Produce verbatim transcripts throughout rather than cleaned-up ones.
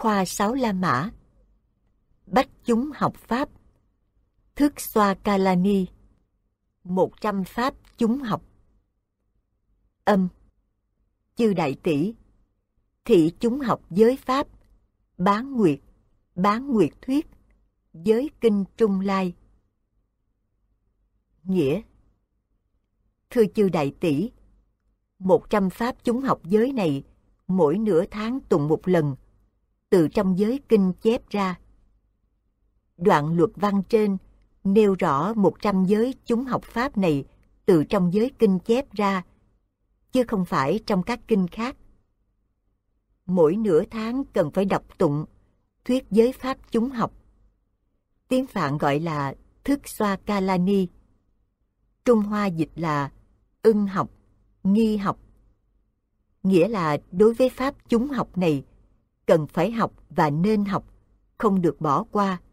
khoa sáu La Mã, bách chúng học Pháp, thức xoa Kalani, một trăm Pháp chúng học. Âm, chư đại tỷ, thị chúng học giới Pháp, bán nguyệt, bán nguyệt thuyết, giới kinh Trung Lai. Nghĩa: thưa chư đại tỷ, một trăm Pháp chúng học giới này mỗi nửa tháng tụng một lần, từ trong giới kinh chép ra. Đoạn luật văn trên nêu rõ một trăm giới chúng học Pháp này từ trong giới kinh chép ra, chứ không phải trong các kinh khác. Mỗi nửa tháng cần phải đọc tụng thuyết giới Pháp chúng học. Tiếng Phạn gọi là thức xoa Kalani. Trung Hoa dịch là ưng học, nghi học. Nghĩa là đối với Pháp chúng học này, cần phải học và nên học, không được bỏ qua.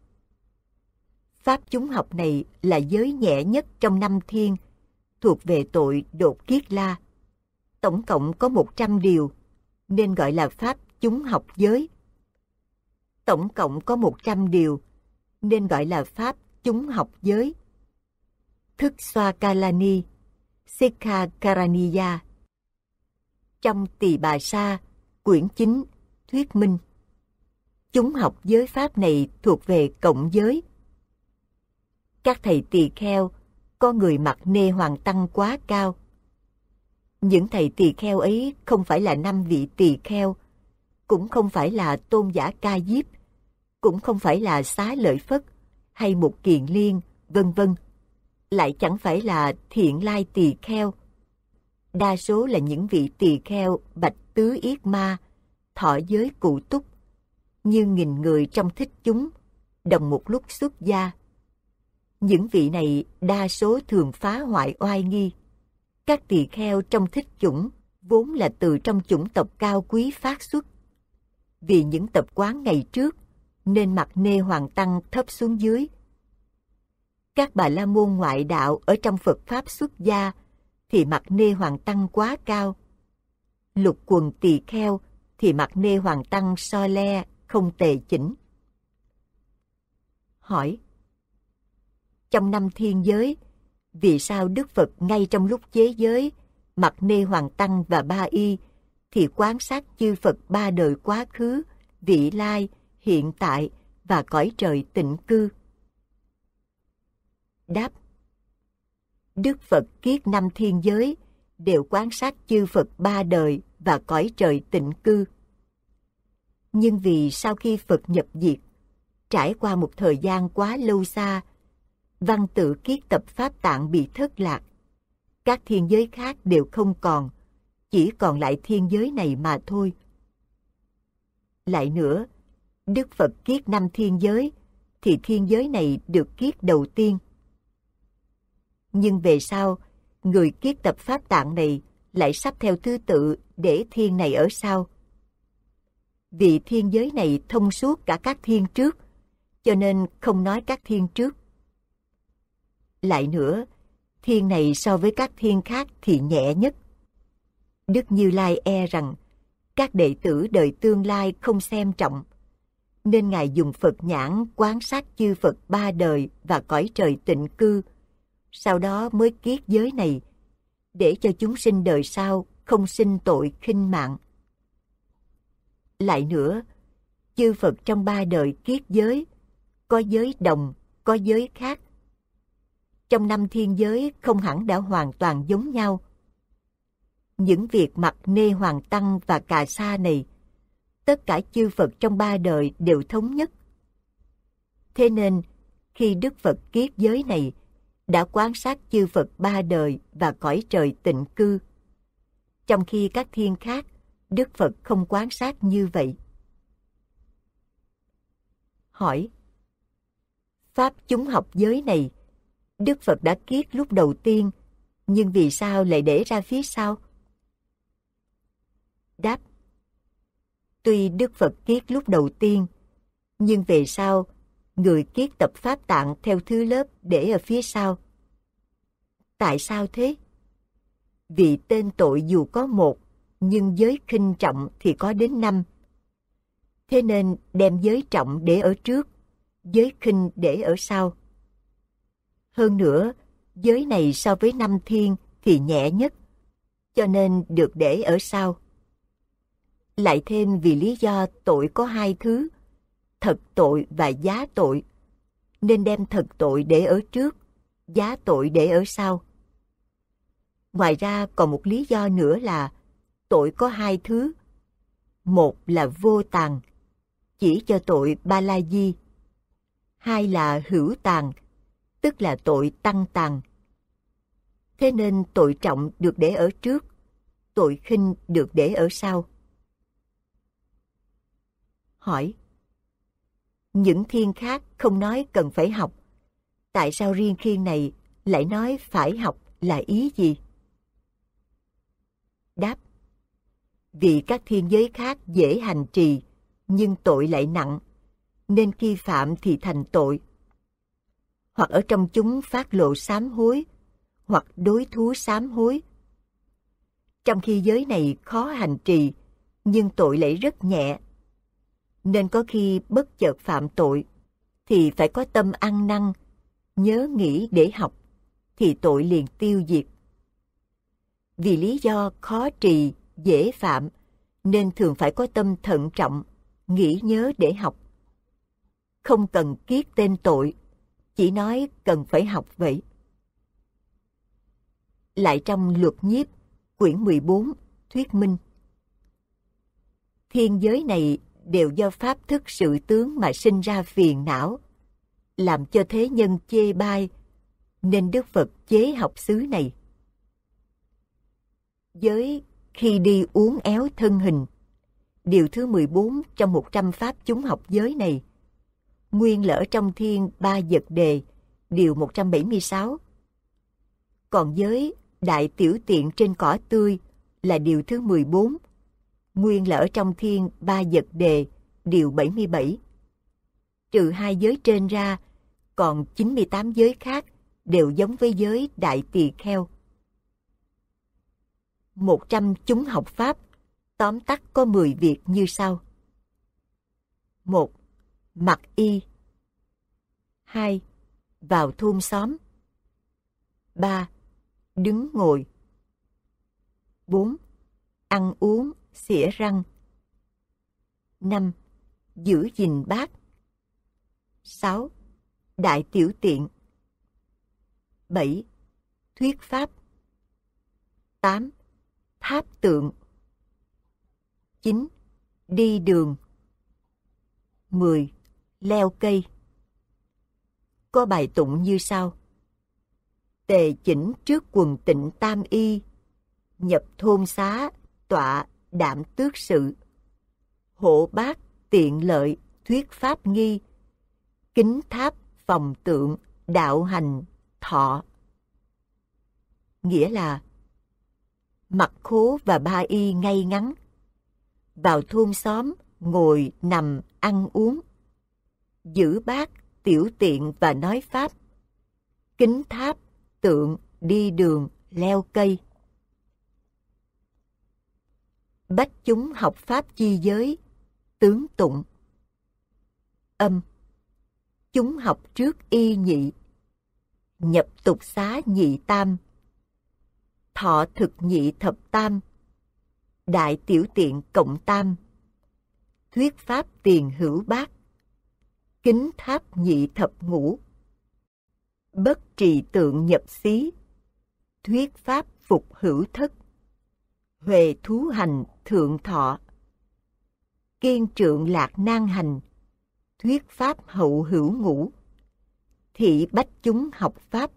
Pháp chúng học này là giới nhẹ nhất trong năm thiên, thuộc về tội đột kiết la. Tổng cộng có một trăm điều, nên gọi là Pháp chúng học giới. Tổng cộng có một trăm điều, nên gọi là Pháp chúng học giới. Thức xoa Kalani, Sikha Karaniya. Trong Tỳ Bà Sa, quyển chín, thuyết minh. Chúng học giới Pháp này thuộc về cộng giới. Các thầy tỳ kheo có người mặc nê hoàng tăng quá cao. Những thầy tỳ kheo ấy không phải là năm vị tỳ kheo, cũng không phải là Tôn giả Ca Diếp, cũng không phải là Xá Lợi Phất hay Một Kiền Liên, vân vân, lại chẳng phải là Thiện Lai tỳ kheo. Đa số là những vị tỳ kheo Bạch Tứ Yết Ma, thọ giới cụ túc, như nghìn người trong thích chúng, đồng một lúc xuất gia. Những vị này đa số thường phá hoại oai nghi. Các tỳ kheo trong thích chủng vốn là từ trong chủng tộc cao quý phát xuất. Vì những tập quán ngày trước nên mặc nê hoàng tăng thấp xuống dưới. Các bà la môn ngoại đạo ở trong Phật Pháp xuất gia thì mặc nê hoàng tăng quá cao. Lục quần tỳ kheo thì mặc nê hoàng tăng so le, không tề chỉnh. Hỏi: trong năm thiên giới, vì sao Đức Phật ngay trong lúc chế giới, mặc nê hoàng tăng và ba y, thì quan sát chư Phật ba đời quá khứ, vị lai, hiện tại và cõi trời tịnh cư? Đáp: Đức Phật kiết năm thiên giới đều quan sát chư Phật ba đời và cõi trời tịnh cư. Nhưng vì sau khi Phật nhập diệt, trải qua một thời gian quá lâu xa, văn tự kiết tập Pháp Tạng bị thất lạc. Các thiên giới khác đều không còn, chỉ còn lại thiên giới này mà thôi. Lại nữa, Đức Phật kiết năm thiên giới, thì thiên giới này được kiết đầu tiên. Nhưng về sau, người kiết tập Pháp Tạng này lại sắp theo thứ tự để thiên này ở sau. Vì thiên giới này thông suốt cả các thiên trước, cho nên không nói các thiên trước. Lại nữa, thiên này so với các thiên khác thì nhẹ nhất. Đức Như Lai e rằng các đệ tử đời tương lai không xem trọng, nên Ngài dùng Phật nhãn quan sát chư Phật ba đời và cõi trời tịnh cư, sau đó mới kiết giới này, để cho chúng sinh đời sau không sinh tội khinh mạng. Lại nữa, chư Phật trong ba đời kiết giới, có giới đồng, có giới khác. Trong năm thiên giới không hẳn đã hoàn toàn giống nhau. Những việc mặc nê hoàng tăng và cà sa này, tất cả chư Phật trong ba đời đều thống nhất. Thế nên, khi Đức Phật kiết giới này, đã quan sát chư Phật ba đời và cõi trời tịnh cư, trong khi các thiên khác, Đức Phật không quan sát như vậy. Hỏi: Pháp chúng học giới này, Đức Phật đã kiết lúc đầu tiên, nhưng vì sao lại để ra phía sau? Đáp: Tuy Đức Phật kiết lúc đầu tiên, nhưng về sau, người kiết tập Pháp Tạng theo thứ lớp để ở phía sau. Tại sao thế? Vì tên tội dù có một, nhưng giới khinh trọng thì có đến năm. Thế nên đem giới trọng để ở trước, giới khinh để ở sau. Hơn nữa, giới này so với năm thiên thì nhẹ nhất, cho nên được để ở sau. Lại thêm vì lý do tội có hai thứ, thật tội và giá tội, nên đem thật tội để ở trước, giá tội để ở sau. Ngoài ra còn một lý do nữa là tội có hai thứ. Một là vô tàng, chỉ cho tội ba la di. Hai là hữu tàng, tức là tội tăng tàng. Thế nên tội trọng được để ở trước, tội khinh được để ở sau. Hỏi: những thiên khác không nói cần phải học, tại sao riêng thiên này lại nói phải học là ý gì? Đáp: vì các thiên giới khác dễ hành trì, nhưng tội lại nặng, nên khi phạm thì thành tội. Hoặc ở trong chúng phát lộ sám hối, hoặc đối thú sám hối. Trong khi giới này khó hành trì, nhưng tội lại rất nhẹ, nên có khi bất chợt phạm tội, thì phải có tâm ăn năn, nhớ nghĩ để học, thì tội liền tiêu diệt. Vì lý do khó trì, dễ phạm, nên thường phải có tâm thận trọng, nghĩ nhớ để học. Không cần kiết tên tội, chỉ nói cần phải học vậy. Lại trong Luật Nhiếp, quyển mười bốn, thuyết minh: thiên giới này đều do pháp thức sự tướng mà sinh ra phiền não, làm cho thế nhân chê bai, nên Đức Phật chế học xứ này. Giới khi đi uốn éo thân hình, điều thứ mười bốn trong một trăm pháp chúng học giới này, nguyên là ở trong thiên ba vật đề, điều một trăm bảy mươi sáu. Còn giới đại tiểu tiện trên cỏ tươi là điều thứ mười bốn, nguyên là ở trong thiên ba vật đề, điều bảy mươi bảy. Trừ hai giới trên ra, còn chín mươi tám giới khác đều giống với giới đại tỳ kheo. một trăm chúng học pháp, tóm tắt có mười việc như sau. một. Mặc y. hai. Vào thôn xóm. ba. Đứng ngồi. bốn. Ăn uống, xỉa răng. năm. Giữ gìn bát. sáu. Đại tiểu tiện. bảy. Thuyết pháp. tám. Tháp tượng. chín. Đi đường. mười. Leo cây. Có bài tụng như sau: tề chỉnh trước quần tịnh tam y, nhập thôn xá tọa đạm tước sự, hộ bát tiện lợi thuyết pháp nghi, kính tháp phòng tượng đạo hành thọ. Nghĩa là mặc khố và ba y ngay ngắn, vào thôn xóm ngồi nằm ăn uống, giữ bát tiểu tiện và nói pháp, kính tháp tượng đi đường leo cây. Bách chúng học pháp chi giới, tướng tụng. Âm: chúng học trước y nhị, nhập tục xá nhị tam, thọ thực nhị thập tam, đại tiểu tiện cộng tam, thuyết pháp tiền hữu bát, kính tháp nhị thập ngũ, bất trì tượng nhập xí, thuyết pháp phục hữu thất, huệ thú hành thượng thọ, kiên trượng lạc nan hành, thuyết pháp hậu hữu ngũ, thị bách chúng học pháp.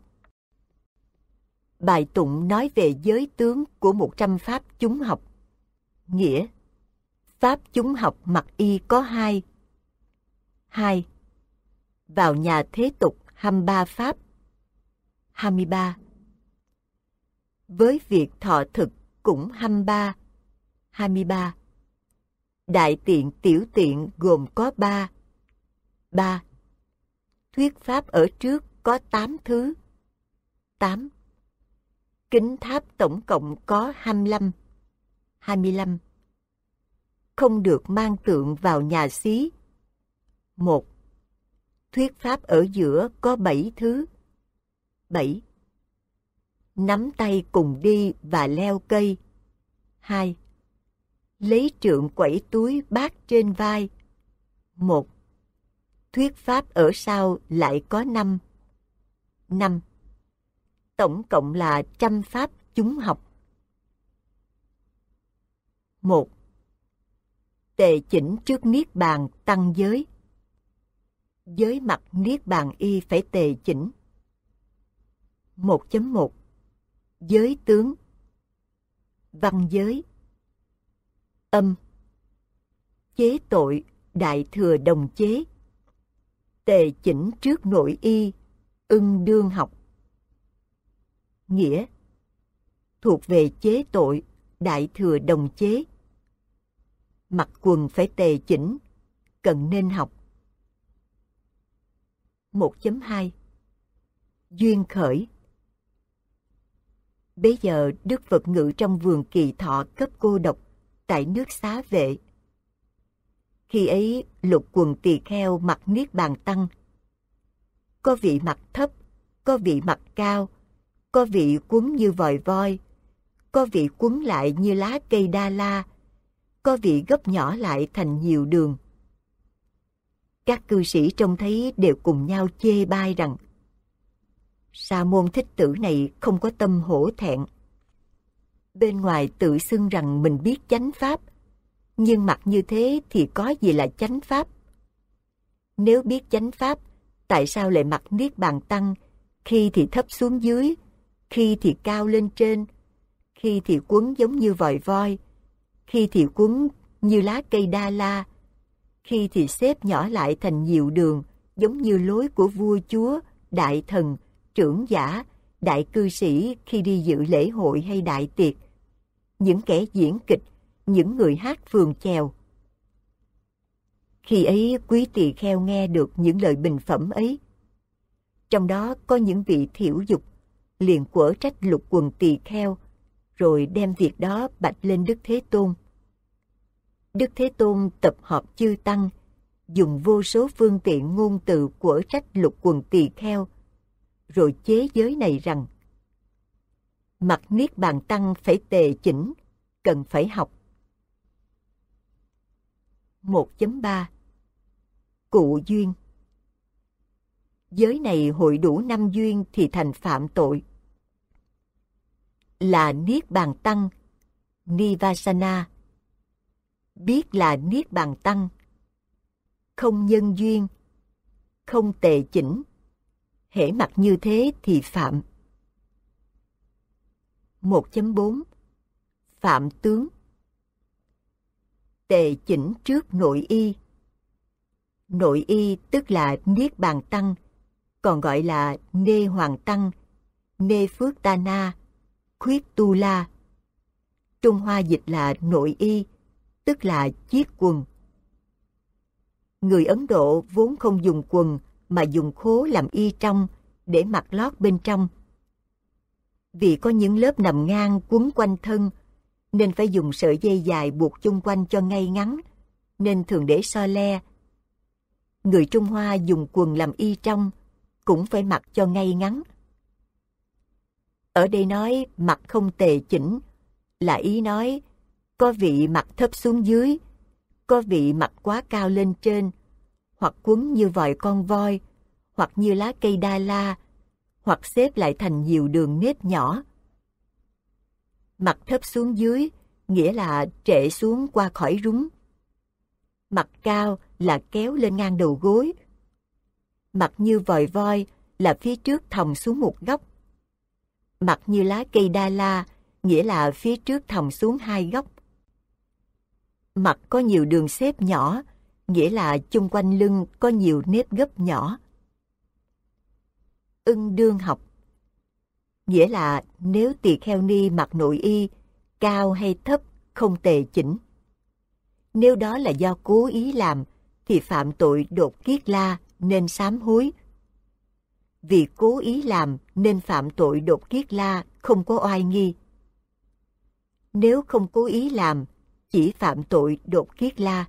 Bài tụng nói về giới tướng của một trăm pháp chúng học. Nghĩa: pháp chúng học mặc y có hai. hai. Vào nhà thế tục hăm ba pháp. hai mươi ba. Với việc thọ thực cũng hăm ba. hai mươi ba. Đại tiện tiểu tiện gồm có ba. ba. Thuyết pháp ở trước có tám thứ. tám. Kính tháp tổng cộng có hai mươi lăm. hai mươi lăm. không được mang tượng vào nhà xí. Một. Thuyết pháp ở giữa có bảy thứ. Bảy. Nắm tay cùng đi và leo cây. Hai. Lấy trượng quẩy túi bát trên vai. Một. Thuyết pháp ở sau lại có năm. Năm. Tổng cộng là trăm pháp chúng học. Một. Tề chỉnh trước niết bàn tăng giới. Giới mặt niết bàn y phải tề chỉnh. một chấm một. Giới tướng. Văn giới. Âm. Chế tội, đại thừa đồng chế. Tề chỉnh trước nội y, ưng đương học. Nghĩa. Thuộc về chế tội, đại thừa đồng chế. Mặc quần phải tề chỉnh, cần nên học. một chấm hai. Duyên khởi. Bấy giờ Đức Phật ngự trong vườn Kỳ Thọ cấp cô độc tại nước Xá Vệ. Khi ấy lục quần tỳ kheo mặc niết bàn tăng. Có vị mặc thấp, có vị mặc cao, có vị quấn như vòi voi, có vị quấn lại như lá cây đa la, có vị gấp nhỏ lại thành nhiều đường. Các cư sĩ trông thấy đều cùng nhau chê bai rằng Sa môn Thích Tử này không có tâm hổ thẹn. Bên ngoài tự xưng rằng mình biết chánh pháp, nhưng mặc như thế thì có gì là chánh pháp? Nếu biết chánh pháp, tại sao lại mặc niết bàn tăng, khi thì thấp xuống dưới, khi thì cao lên trên, khi thì quấn giống như vòi voi, khi thì quấn như lá cây đa la, khi thì xếp nhỏ lại thành nhiều đường, giống như lối của vua chúa, đại thần, trưởng giả, đại cư sĩ khi đi dự lễ hội hay đại tiệc, những kẻ diễn kịch, những người hát phường chèo. Khi ấy quý tỳ kheo nghe được những lời bình phẩm ấy. Trong đó có những vị thiểu dục, liền quở trách lục quần tỳ kheo, rồi đem việc đó bạch lên Đức Thế Tôn. Đức Thế Tôn tập họp chư tăng, dùng vô số phương tiện ngôn từ quở trách lục quần tỳ kheo, rồi chế giới này rằng mặc niết bàn tăng phải tề chỉnh, cần phải học. một chấm ba. Cụ duyên. Giới này hội đủ năm duyên thì thành phạm tội. Là niết bàn tăng, nivasana. Biết là niết bàn tăng. Không nhân duyên, không tề chỉnh. Hễ mặc như thế thì phạm. một chấm bốn. Phạm tướng. Tề chỉnh trước nội y. Nội y tức là niết bàn tăng, còn gọi là nê hoàng tăng, nê phước ta na, khuyết tu la. Trung Hoa dịch là nội y, tức là chiết quần. Người Ấn Độ vốn không dùng quần mà dùng khố làm y trong để mặc lót bên trong. Vì có những lớp nằm ngang quấn quanh thân, nên phải dùng sợi dây dài buộc chung quanh cho ngay ngắn, nên thường để so le. Người Trung Hoa dùng quần làm y trong, cũng phải mặc cho ngay ngắn. Ở đây nói mặc không tề chỉnh, là ý nói có vị mặc thấp xuống dưới, có vị mặc quá cao lên trên, hoặc quấn như vòi con voi, hoặc như lá cây đa la, hoặc xếp lại thành nhiều đường nếp nhỏ. Mặc thấp xuống dưới nghĩa là trệ xuống qua khỏi rúng. Mặc cao là kéo lên ngang đầu gối. Mặc như vòi voi là phía trước thòng xuống một góc. Mặc như lá cây đa la nghĩa là phía trước thòng xuống hai góc. Mặc có nhiều đường xếp nhỏ nghĩa là chung quanh lưng có nhiều nếp gấp nhỏ. Ưng đương học nghĩa là nếu tỳ kheo ni mặc nội y cao hay thấp không tề chỉnh. Nếu đó là do cố ý làm thì phạm tội đột kiết la nên sám hối. Vì cố ý làm nên phạm tội đột kiết la không có oai nghi. Nếu không cố ý làm, chỉ phạm tội đột kiết la.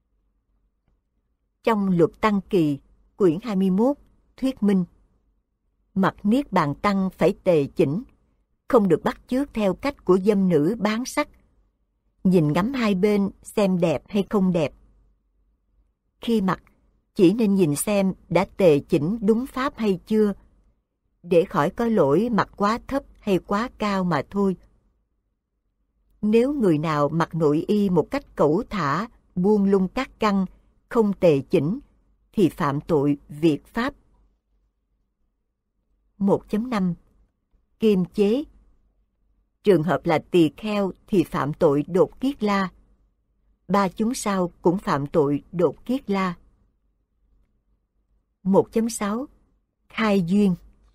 Trong Luật Tăng Kỳ, quyển hai mươi mốt, thuyết minh, mặt Niết Bàn Tăng phải tề chỉnh, không được bắt chước theo cách của dâm nữ bán sắc, nhìn ngắm hai bên xem đẹp hay không đẹp. Khi mặc, chỉ nên nhìn xem đã tề chỉnh đúng pháp hay chưa, để khỏi có lỗi mặc quá thấp hay quá cao mà thôi. Nếu người nào mặc nội y một cách cẩu thả, buông lung các căn, không tề chỉnh, thì phạm tội việt pháp. một chấm năm. Kiềm chế. Trường hợp là tỳ kheo thì phạm tội đột kiết la. Ba chúng sau cũng phạm tội đột kiết la. một chấm sáu. Khai duyên.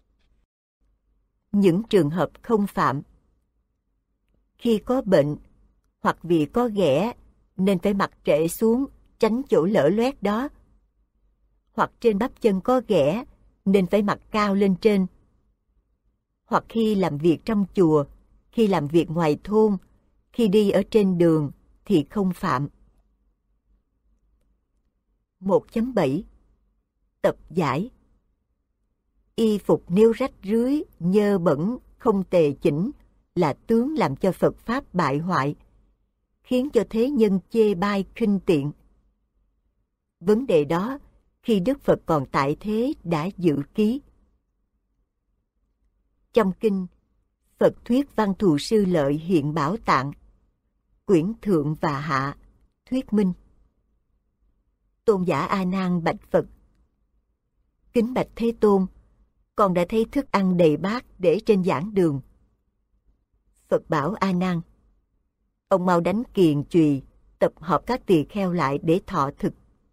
Những trường hợp không phạm. Khi có bệnh, hoặc vì có ghẻ, nên phải mặc trễ xuống, tránh chỗ lở loét đó. Hoặc trên bắp chân có ghẻ, nên phải mặc cao lên trên. Hoặc khi làm việc trong chùa, khi làm việc ngoài thôn, khi đi ở trên đường, thì không phạm. một chấm bảy. Tập giải. Y phục nếu rách rưới, nhơ bẩn, không tề chỉnh là tướng làm cho Phật Pháp bại hoại, khiến cho thế nhân chê bai khinh tiện. Vấn đề đó, khi Đức Phật còn tại thế đã dự ký. Trong kinh, Phật thuyết Văn Thù Sư Lợi Hiện Bảo Tạng, quyển Thượng và Hạ, thuyết minh. Tôn giả A Nan bạch Phật: Kính bạch Thế Tôn, con đã thấy thức ăn đầy bát để trên giảng đường. Phật bảo A Nan: Ông mau đánh kiền chùy, tập hợp các tỳ kheo lại để thọ thực.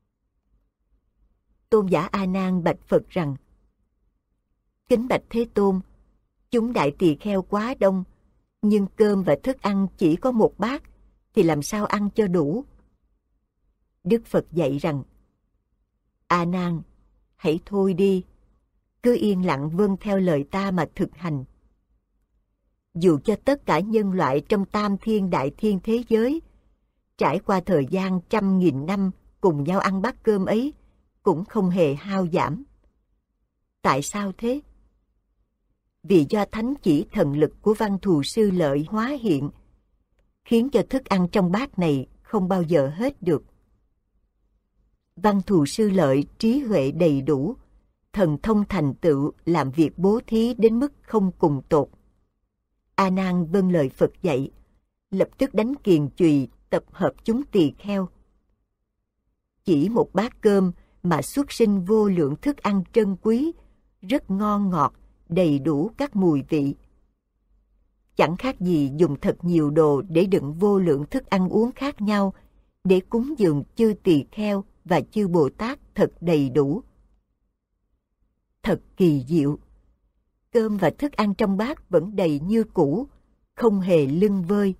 Tôn giả A Nan bạch Phật rằng: Kính bạch Thế Tôn, chúng đại tỳ kheo quá đông, nhưng cơm và thức ăn chỉ có một bát, thì làm sao ăn cho đủ? Đức Phật dạy rằng: A Nan, hãy thôi đi, cứ yên lặng vâng theo lời ta mà thực hành. Dù cho tất cả nhân loại trong tam thiên đại thiên thế giới trải qua thời gian trăm nghìn năm cùng nhau ăn bát cơm ấy, cũng không hề hao giảm. Tại sao thế? Vì do thánh chỉ thần lực của Văn Thù Sư Lợi hóa hiện, khiến cho thức ăn trong bát này không bao giờ hết được. Văn Thù Sư Lợi trí huệ đầy đủ, thần thông thành tựu, làm việc bố thí đến mức không cùng tột. A Nan vâng lời Phật dạy, lập tức đánh kiền chùy, tập hợp chúng tỳ kheo. Chỉ một bát cơm mà xuất sinh vô lượng thức ăn trân quý, rất ngon ngọt, đầy đủ các mùi vị. Chẳng khác gì dùng thật nhiều đồ để đựng vô lượng thức ăn uống khác nhau, để cúng dường chư tỳ kheo và chư Bồ Tát thật đầy đủ. Thật kỳ diệu! Cơm và thức ăn trong bát vẫn đầy như cũ, không hề lưng vơi.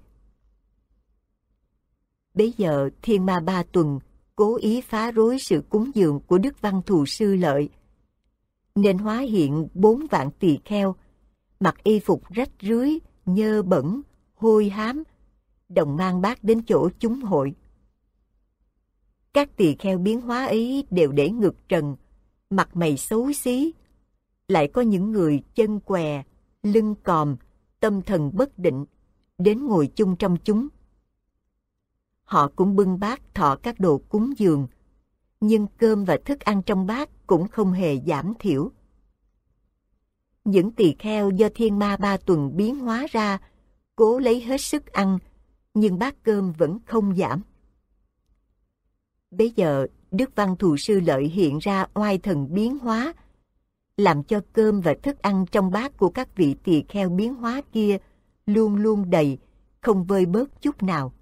Bấy giờ Thiên Ma Ba Tuần cố ý phá rối sự cúng dường của Đức Văn Thù Sư Lợi, nên hóa hiện bốn vạn tỳ kheo, mặc y phục rách rưới, nhơ bẩn, hôi hám, đồng mang bát đến chỗ chúng hội. Các tỳ kheo biến hóa ấy đều để ngực trần, mặt mày xấu xí, lại có những người chân què, lưng còm, tâm thần bất định, đến ngồi chung trong chúng. Họ cũng bưng bát thọ các đồ cúng dường, nhưng cơm và thức ăn trong bát cũng không hề giảm thiểu. Những tỳ kheo do Thiên Ma Ba Tuần biến hóa ra, cố lấy hết sức ăn, nhưng bát cơm vẫn không giảm. Bấy giờ, Đức Văn Thù Sư Lợi hiện ra oai thần biến hóa, làm cho cơm và thức ăn trong bát của các vị tỳ kheo biến hóa kia luôn luôn đầy, không vơi bớt chút nào.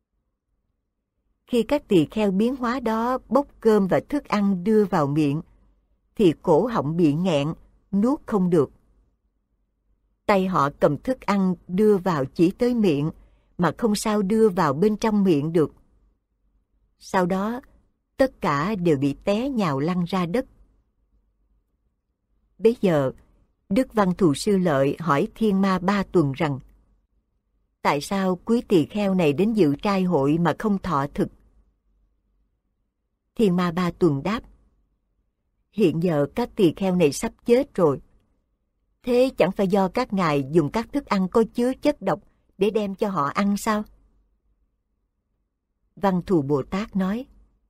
Khi các tỳ kheo biến hóa đó bốc cơm và thức ăn đưa vào miệng, thì cổ họng bị nghẹn, nuốt không được. Tay họ cầm thức ăn đưa vào chỉ tới miệng, mà không sao đưa vào bên trong miệng được. Sau đó, tất cả đều bị té nhào lăn ra đất. Bấy giờ, Đức Văn Thù Sư Lợi hỏi Thiên Ma Ba Tuần rằng: Tại sao quý tỳ kheo này đến dự trai hội mà không thọ thực? Thiên Ma Ba Tuần đáp: Hiện giờ các tỳ kheo này sắp chết rồi. Thế chẳng phải do các ngài dùng các thức ăn có chứa chất độc để đem cho họ ăn sao? Văn Thù Bồ Tát nói: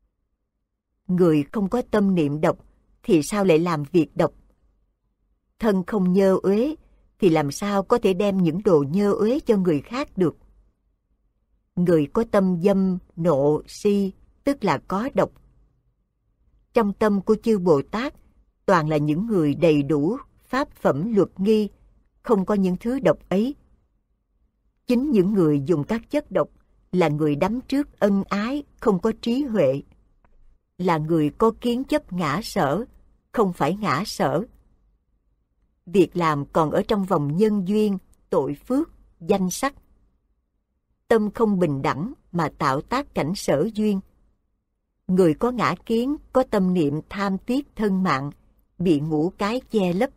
Người không có tâm niệm độc thì sao lại làm việc độc? Thân không nhơ uế thì làm sao có thể đem những đồ nhơ uế cho người khác được? Người có tâm dâm, nộ, si, tức là có độc. Trong tâm của chư Bồ Tát toàn là những người đầy đủ pháp phẩm luật nghi, không có những thứ độc ấy. Chính những người dùng các chất độc là người đắm trước ân ái, không có trí huệ, là người có kiến chấp ngã sở, không phải ngã sở. Việc làm còn ở trong vòng nhân duyên, tội phước, danh sắc. Tâm không bình đẳng mà tạo tác cảnh sở duyên. Người có ngã kiến, có tâm niệm tham tiếc thân mạng, bị ngũ cái che lấp.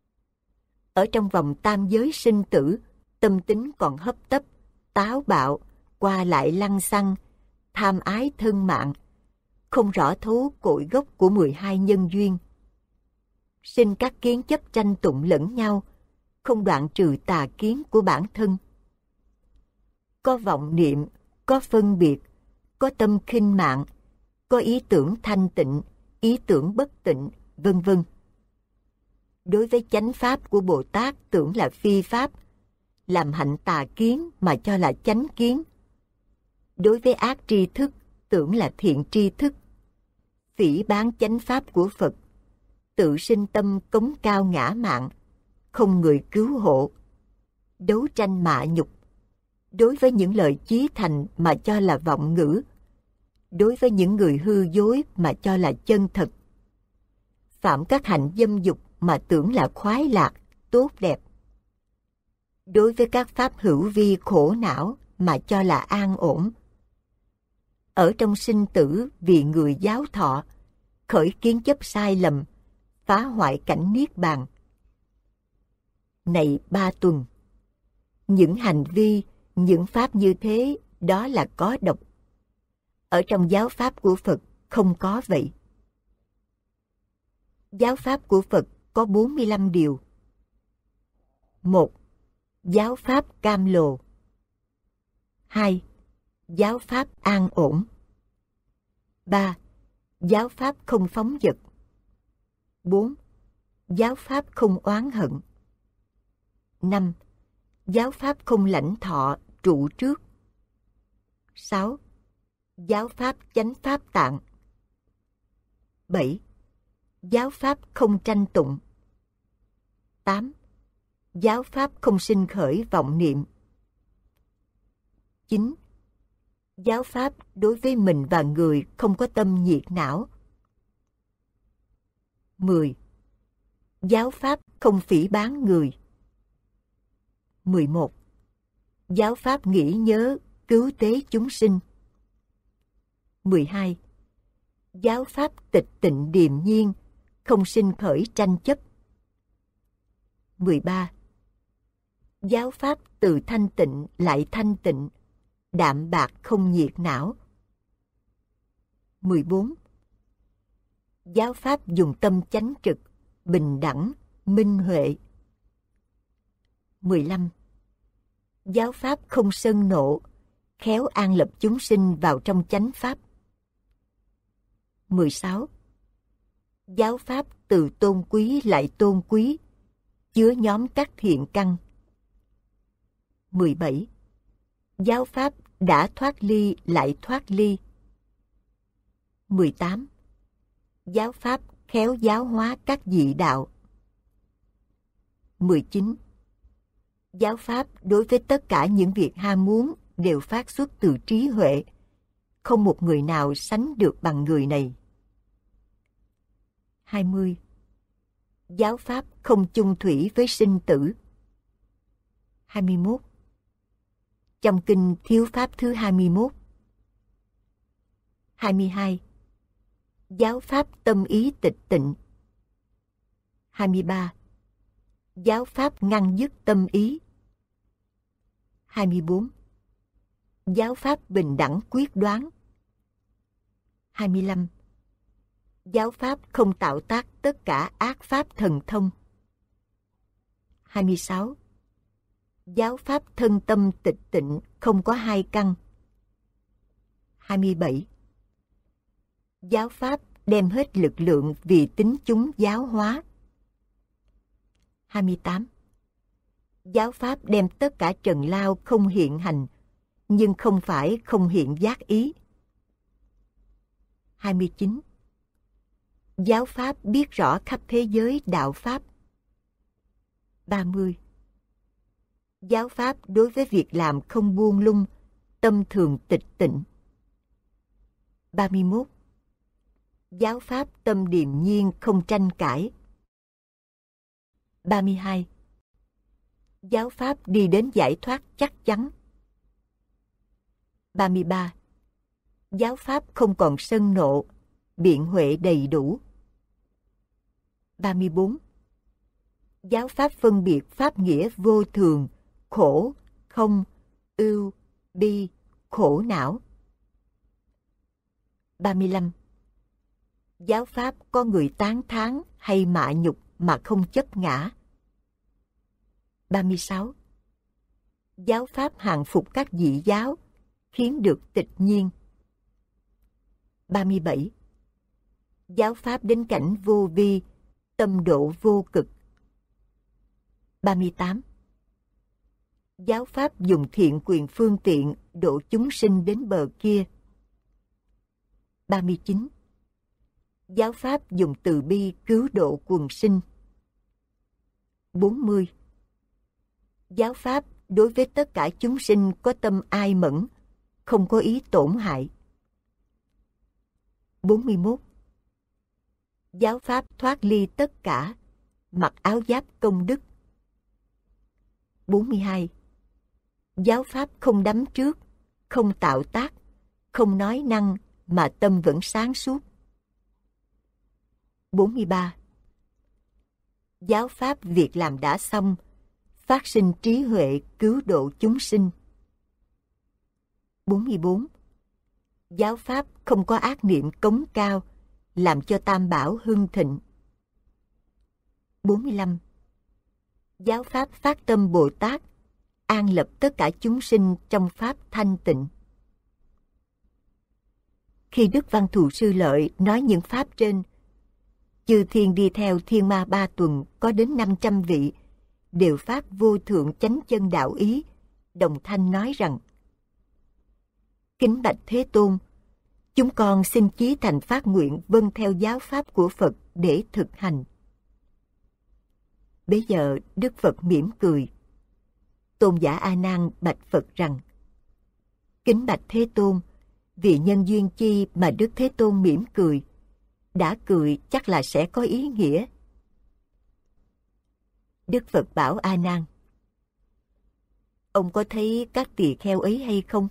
Ở trong vòng tam giới sinh tử, tâm tính còn hấp tấp, táo bạo, qua lại lăng xăng, tham ái thân mạng, không rõ thấu cội gốc của mười hai nhân duyên. Sinh các kiến chấp tranh tụng lẫn nhau, không đoạn trừ tà kiến của bản thân. Có vọng niệm, có phân biệt, có tâm khinh mạng, có ý tưởng thanh tịnh, ý tưởng bất tịnh, vân vân. Đối với chánh pháp của Bồ Tát tưởng là phi pháp, làm hạnh tà kiến mà cho là chánh kiến. Đối với ác tri thức tưởng là thiện tri thức. Phỉ báng chánh pháp của Phật, tự sinh tâm cống cao ngã mạn, không người cứu hộ. Đấu tranh mạ nhục, đối với những lời chí thành mà cho là vọng ngữ, đối với những người hư dối mà cho là chân thật. Phạm các hạnh dâm dục mà tưởng là khoái lạc, tốt đẹp. Đối với các pháp hữu vi khổ não mà cho là an ổn. Ở trong sinh tử vì người giáo thọ, khởi kiến chấp sai lầm, phá hoại cảnh niết bàn. Này Ba Tuần, những hành vi, những pháp như thế, đó là có độc. Ở trong giáo pháp của Phật không có vậy. Giáo pháp của Phật có bốn mươi lăm điều. Một. Giáo pháp cam lồ. Hai. Giáo pháp an ổn. Ba. Giáo pháp không phóng dật. Bốn. Giáo pháp không oán hận. Năm. Giáo pháp không lãnh thọ, trụ trước. Sáu. Giáo pháp chánh pháp tạng. Bảy. Giáo pháp không tranh tụng. Tám. Giáo pháp không sinh khởi vọng niệm. Chín. Giáo pháp đối với mình và người không có tâm nhiệt não. Mười. Giáo pháp không phỉ báng người. Mười một. Giáo pháp nghĩ nhớ, cứu tế chúng sinh. Mười hai. Giáo pháp tịch tịnh điềm nhiên, không sinh khởi tranh chấp. Mười ba. Giáo pháp từ thanh tịnh lại thanh tịnh, đạm bạc không nhiệt não. Mười bốn. Giáo pháp dùng tâm chánh trực, bình đẳng, minh huệ. Mười lăm. Giáo pháp không sân nộ, khéo an lập chúng sinh vào trong chánh pháp. Mười sáu. Giáo pháp từ tôn quý lại tôn quý, chứa nhóm các thiện căn. Mười bảy. Giáo pháp đã thoát ly lại thoát ly. Mười tám. Giáo pháp khéo giáo hóa các dị đạo. Mười chín. Giáo pháp đối với tất cả những việc ham muốn đều phát xuất từ trí huệ, không một người nào sánh được bằng người này. Hai mươi. Giáo pháp không chung thủy với sinh tử. Hai mươi mốt. Trong kinh thiếu pháp thứ hai mươi mốt. Hai mươi hai. Giáo pháp tâm ý tịch tịnh. Hai mươi ba. Giáo pháp ngăn dứt tâm ý. hai mươi bốn. Giáo pháp bình đẳng quyết đoán. hai mươi lăm. Giáo pháp không tạo tác tất cả ác pháp thần thông. hai mươi sáu. Giáo pháp thân tâm tịch tịnh không có hai căn. hai mươi bảy. Giáo pháp đem hết lực lượng vì tính chúng giáo hóa. hai mươi tám. Giáo pháp đem tất cả trần lao không hiện hành, nhưng không phải không hiện giác ý. hai mươi chín. Giáo pháp biết rõ khắp thế giới đạo pháp. ba mươi. Giáo pháp đối với việc làm không buông lung, tâm thường tịch tịnh. ba mươi mốt. Giáo pháp tâm điềm nhiên không tranh cãi. ba mươi hai. Giáo pháp đi đến giải thoát chắc chắn. ba mươi ba. Giáo pháp không còn sân nộ, biện huệ đầy đủ. ba mươi bốn. Giáo pháp phân biệt pháp nghĩa vô thường, khổ, không, ưu, bi, khổ não. ba mươi lăm. Giáo pháp có người tán thán hay mạ nhục mà không chấp ngã. ba mươi sáu. Giáo pháp hàng phục các dị giáo, khiến được tịch nhiên. ba mươi bảy. Giáo pháp đến cảnh vô vi, tâm độ vô cực. ba mươi tám. Giáo pháp dùng thiện quyền phương tiện độ chúng sinh đến bờ kia. ba mươi chín. Giáo pháp dùng từ bi cứu độ quần sinh. bốn mươi. Giáo pháp đối với tất cả chúng sinh có tâm ai mẫn, không có ý tổn hại. bốn mươi mốt. Giáo pháp thoát ly tất cả, mặc áo giáp công đức. bốn mươi hai. Giáo pháp không đắm trước, không tạo tác, không nói năng mà tâm vẫn sáng suốt. bốn mươi ba. Giáo pháp việc làm đã xong, phát sinh trí huệ cứu độ chúng sinh. bốn mươi bốn. Giáo pháp không có ác niệm cống cao, làm cho tam bảo hưng thịnh. bốn mươi lăm. Giáo pháp phát tâm Bồ Tát, an lập tất cả chúng sinh trong pháp thanh tịnh. Khi Đức Văn Thù Sư Lợi nói những pháp trên, chư thiên đi theo Thiên Ma Ba Tuần có đến năm trăm vị, đều phát vô thượng chánh chân đạo ý, đồng thanh nói rằng: Kính bạch Thế Tôn, chúng con xin chí thành phát nguyện vâng theo giáo pháp của Phật để thực hành. Bấy giờ Đức Phật mỉm cười. Tôn giả A Nan bạch Phật rằng: Kính bạch Thế Tôn, vì nhân duyên chi mà Đức Thế Tôn mỉm cười? Đã cười chắc là sẽ có ý nghĩa. Đức Phật bảo A Nan: Ông có thấy các tỳ kheo ấy hay không?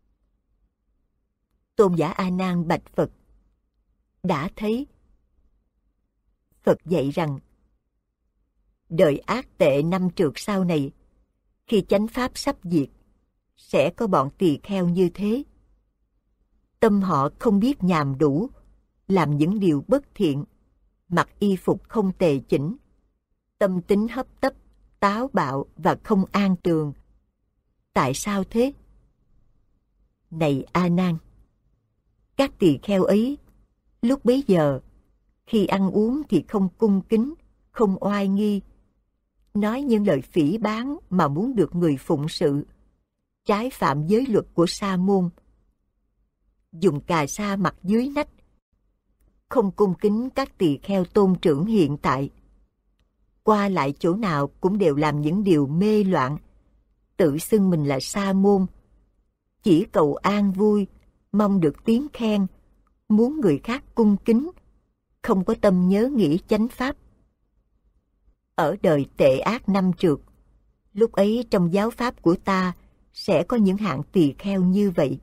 Tôn giả A Nan bạch Phật: Đã thấy. Phật dạy rằng: Đời ác tệ năm trượt sau này, khi chánh pháp sắp diệt, sẽ có bọn tỳ kheo như thế. Tâm họ không biết nhàm đủ, làm những điều bất thiện, mặc y phục không tề chỉnh, tâm tính hấp tấp, táo bạo và không an tường. Tại sao thế? Này A Nan, các tỳ kheo ấy, lúc bấy giờ, khi ăn uống thì không cung kính, không oai nghi, nói những lời phỉ báng mà muốn được người phụng sự, trái phạm giới luật của Sa môn, dùng cà sa mặc dưới nách, không cung kính các tỳ kheo tôn trưởng hiện tại, qua lại chỗ nào cũng đều làm những điều mê loạn, tự xưng mình là Sa môn, chỉ cầu an vui, mong được tiếng khen, muốn người khác cung kính, không có tâm nhớ nghĩ chánh pháp. Ở đời tệ ác năm trượt, lúc ấy trong giáo pháp của ta sẽ có những hạng tỳ kheo như vậy.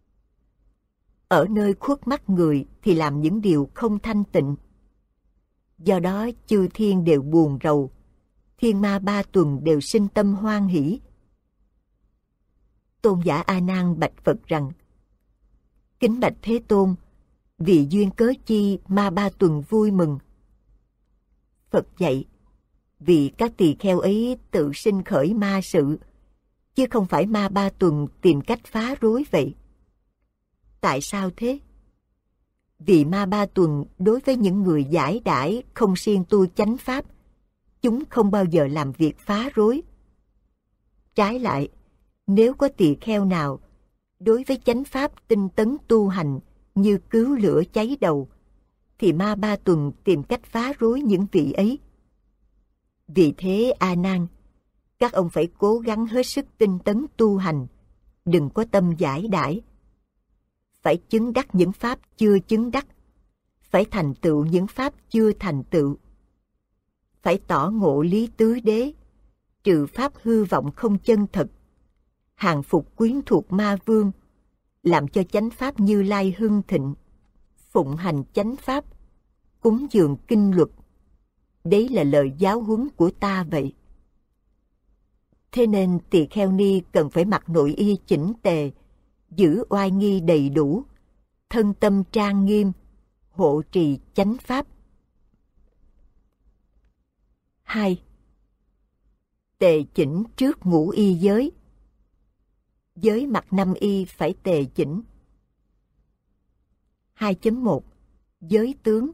Ở nơi khuất mắt người thì làm những điều không thanh tịnh. Do đó chư thiên đều buồn rầu, Thiên Ma Ba Tuần đều sinh tâm hoan hỷ. Tôn giả A Nan bạch Phật rằng: Kính bạch Thế Tôn, vì duyên cớ chi ma ba tuần vui mừng? Phật dạy: Vì các tỳ kheo ấy tự sinh khởi ma sự, chứ không phải ma ba tuần tìm cách phá rối vậy. Tại sao thế? Vì ma ba tuần đối với những người giải đãi không siêng tu chánh pháp, chúng không bao giờ làm việc phá rối. Trái lại, nếu có tỳ kheo nào đối với chánh pháp tinh tấn tu hành như cứu lửa cháy đầu, thì ma ba tuần tìm cách phá rối những vị ấy. Vì thế A Nan, các ông phải cố gắng hết sức tinh tấn tu hành, đừng có tâm giải đãi. Phải chứng đắc những pháp chưa chứng đắc, phải thành tựu những pháp chưa thành tựu. Phải tỏ ngộ lý tứ đế, trừ pháp hư vọng không chân thật, hàng phục quyến thuộc ma vương, làm cho chánh pháp Như Lai hưng thịnh, phụng hành chánh pháp, cúng dường kinh luật. Đấy là lời giáo huấn của ta vậy. Thế nên tỳ kheo ni cần phải mặc nội y chỉnh tề, giữ oai nghi đầy đủ, thân tâm trang nghiêm, hộ trì chánh pháp. Hai. Tề chỉnh trước ngũ y giới. Giới mặc năm y phải tề chỉnh. hai chấm một. Giới tướng.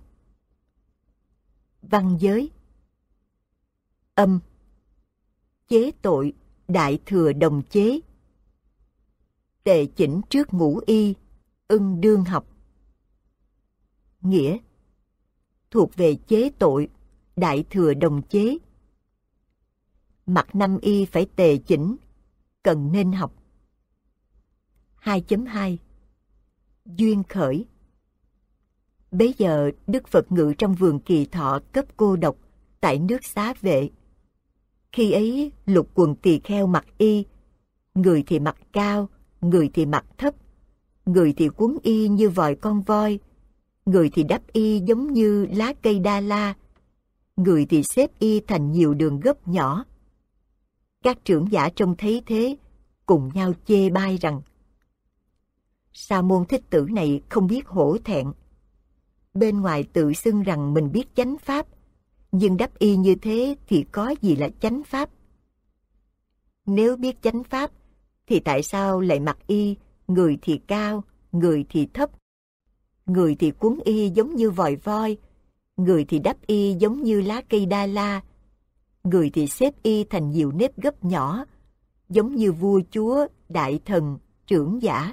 Văn giới. Âm. Chế tội, đại thừa đồng chế. Tề chỉnh trước ngũ y, ưng đương học. Nghĩa: thuộc về chế tội, đại thừa đồng chế. Mặc năm y phải tề chỉnh, cần nên học. hai chấm hai. Duyên khởi. Bấy giờ Đức Phật ngự trong vườn Kỳ Thọ cấp cô độc tại nước Xá Vệ. Khi ấy lục quần tỳ kheo mặc y, người thì mặc cao, người thì mặc thấp, người thì quấn y như vòi con voi, người thì đắp y giống như lá cây đa la, người thì xếp y thành nhiều đường gấp nhỏ. Các trưởng giả trông thấy thế, cùng nhau chê bai rằng: Sa môn Thích Tử này không biết hổ thẹn. Bên ngoài tự xưng rằng mình biết chánh pháp, nhưng đắp y như thế thì có gì là chánh pháp? Nếu biết chánh pháp, thì tại sao lại mặc y, người thì cao, người thì thấp, người thì quấn y giống như vòi voi, người thì đắp y giống như lá cây đa la, người thì xếp y thành nhiều nếp gấp nhỏ, giống như vua chúa, đại thần, trưởng giả.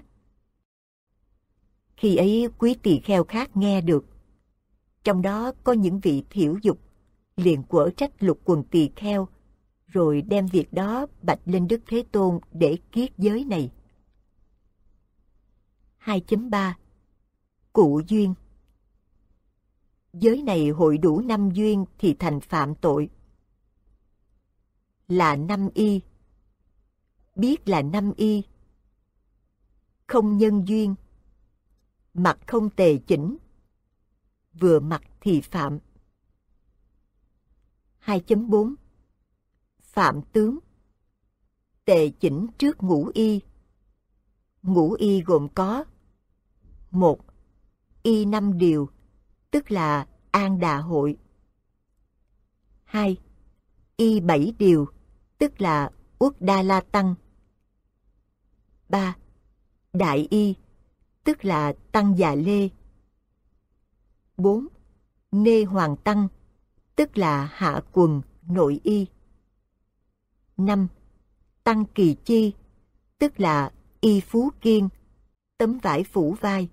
Khi ấy quý tỳ kheo khác nghe được, trong đó có những vị thiểu dục, liền quở trách lục quần tỳ kheo, rồi đem việc đó bạch lên Đức Thế Tôn để kiết giới này. hai chấm ba. Cụ duyên. Giới này hội đủ năm duyên thì thành phạm tội. Là năm y. Biết là năm y. Không nhân duyên. Mặc không tề chỉnh. Vừa mặc thì phạm. hai chấm bốn. Phạm tướng. Tề chỉnh trước ngũ y. Ngũ y gồm có: một. Y năm điều, tức là An Đà Hội. hai. Y bảy điều, tức là Uất Đa La Tăng. ba. Đại y, tức là Tăng Già Lê. bốn. Nê Hoàng Tăng, tức là Hạ Quần, Nội y. năm. Tăng Kỳ Chi, tức là Y Phú Kiên, tấm vải phủ vai.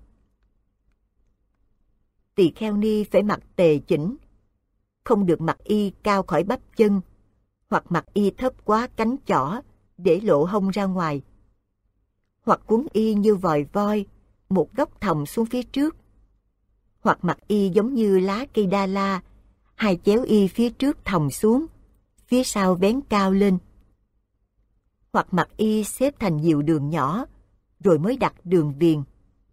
Tỳ kheo ni phải mặc tề chỉnh, không được mặc y cao khỏi bắp chân, hoặc mặc y thấp quá cánh chỏ để lộ hông ra ngoài, hoặc quấn y như vòi voi, một góc thòng xuống phía trước, hoặc mặc y giống như lá cây đa la, hai chéo y phía trước thòng xuống, phía sau vén cao lên, hoặc mặc y xếp thành nhiều đường nhỏ, rồi mới đặt đường viền.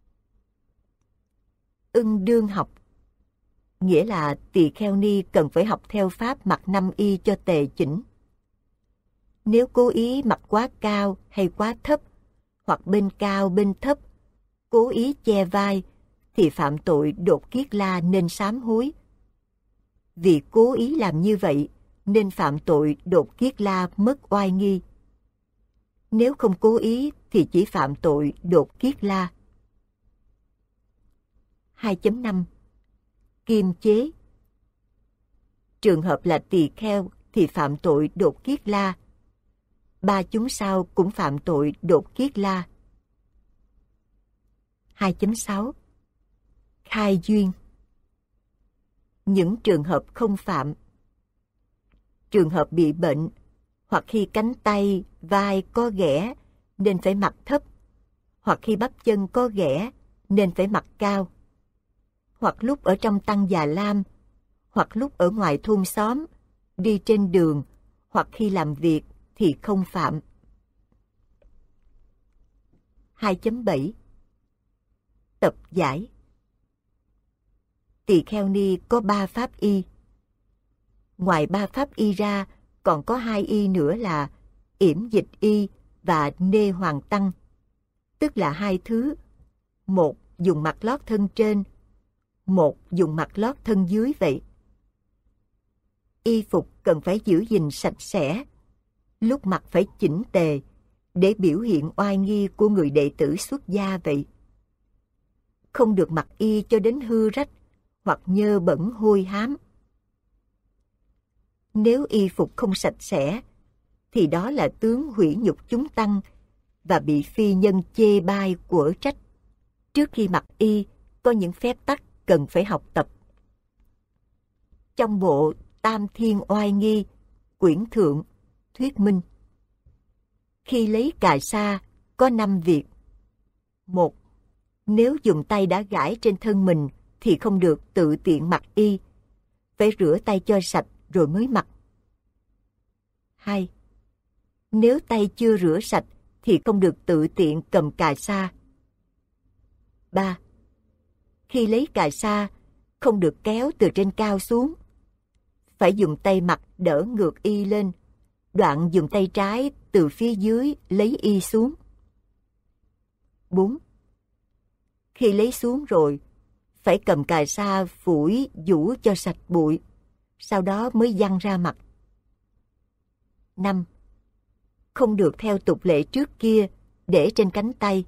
Ưng đương học, nghĩa là tỳ kheo ni cần phải học theo pháp mặc năm y cho tề chỉnh. Nếu cố ý mặc quá cao hay quá thấp, hoặc bên cao bên thấp, cố ý che vai, thì phạm tội đột kiết la nên sám hối. Vì cố ý làm như vậy nên phạm tội đột kiết la mất oai nghi. Nếu không cố ý thì chỉ phạm tội đột kiết la. hai chấm năm. Kiềm chế. Trường hợp là tỳ kheo thì phạm tội đột kiết la. Ba chúng sau cũng phạm tội đột kiết la. hai chấm sáu. Khai duyên. Những trường hợp không phạm. Trường hợp bị bệnh, hoặc khi cánh tay, vai có ghẻ nên phải mặc thấp, hoặc khi bắp chân có ghẻ nên phải mặc cao, hoặc lúc ở trong tăng già lam, hoặc lúc ở ngoài thôn xóm, đi trên đường, hoặc khi làm việc thì không phạm. hai chấm bảy. Tập giải. Tỳ kheo ni có ba pháp y. Ngoài ba pháp y ra, còn có hai y nữa là yểm dịch y và nê hoàng tăng, tức là hai thứ. Một dùng mặc lót thân trên, một dùng mặc lót thân dưới vậy. Y phục cần phải giữ gìn sạch sẽ, lúc mặc phải chỉnh tề, để biểu hiện oai nghi của người đệ tử xuất gia vậy. Không được mặc y cho đến hư rách, hoặc nhơ bẩn hôi hám. Nếu y phục không sạch sẽ, thì đó là tướng hủy nhục chúng tăng và bị phi nhân chê bai của trách. Trước khi mặc y, có những phép tắc cần phải học tập. Trong bộ Tam Thiên Oai Nghi, quyển thượng, thuyết minh. Khi lấy cà sa, có năm việc. Một, nếu dùng tay đã gãi trên thân mình thì không được tự tiện mặc y, phải rửa tay cho sạch rồi mới mặc. Hai, nếu tay chưa rửa sạch thì không được tự tiện cầm cà sa. Ba, khi lấy cà sa, không được kéo từ trên cao xuống, phải dùng tay mặt đỡ ngược y lên, đoạn dùng tay trái từ phía dưới lấy y xuống. Bốn, khi lấy xuống rồi, phải cầm cà sa phủi vũ cho sạch bụi, sau đó mới giăng ra mặt. Năm, không được theo tục lệ trước kia để trên cánh tay.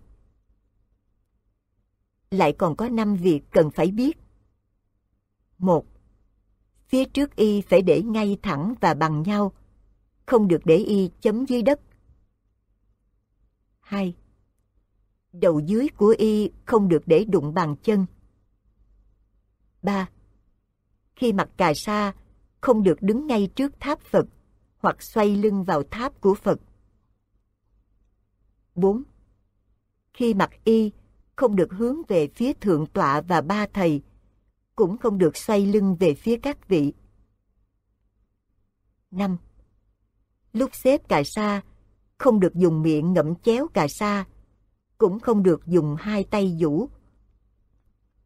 Lại còn có năm việc cần phải biết. Một, phía trước y phải để ngay thẳng và bằng nhau, không được để y chấm dưới đất. Hai, đầu dưới của y không được để đụng bằng chân. Ba, khi mặc cà sa, không được đứng ngay trước tháp Phật hoặc xoay lưng vào tháp của Phật. Bốn, khi mặc y, không được hướng về phía thượng tọa và ba thầy, cũng không được xoay lưng về phía các vị. Năm, lúc xếp cà sa, không được dùng miệng ngậm chéo cà sa, cũng không được dùng hai tay vũ.